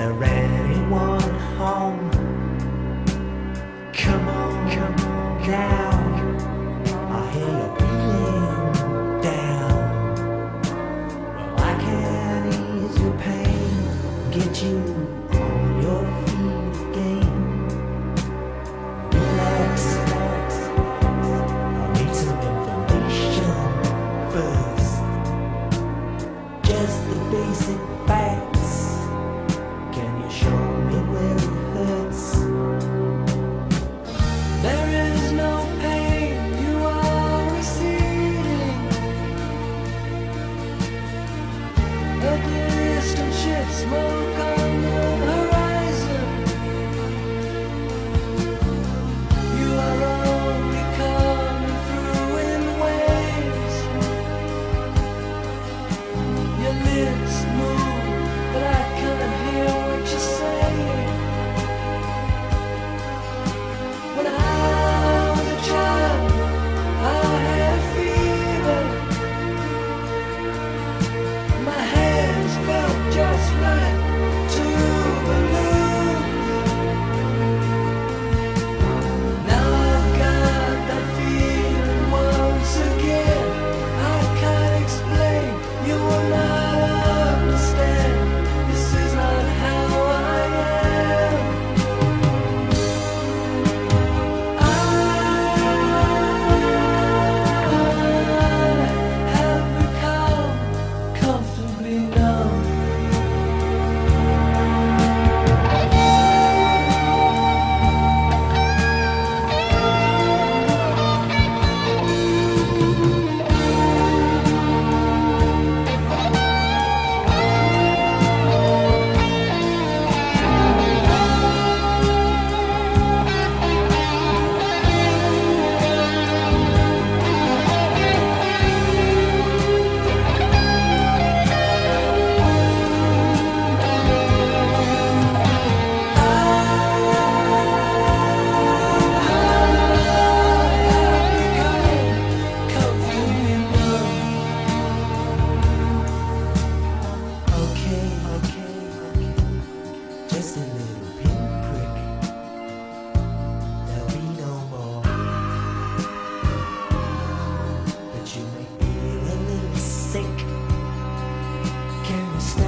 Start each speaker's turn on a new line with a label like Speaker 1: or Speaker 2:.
Speaker 1: there anyone home? Come on down. I hear you're feeling down. Well, I can ease your pain, get you on your feet again. Relax. I need some information first. Just the basic facts. Can you show me where it hurts? There is no pain, you are receding. A distant ship, smoke on the horizon. You are only coming through in waves. Your lips move, but I can't hear what you're saying. When I was a child, I had a fever. My hands felt just like two balloons. Now I've got that feeling once again. I can't explain, you will not understand. This is not how I am. I have become comfortably numb. Okay. Just a little pinprick. There'll be no more. But you may feel a little sick. Can you stand?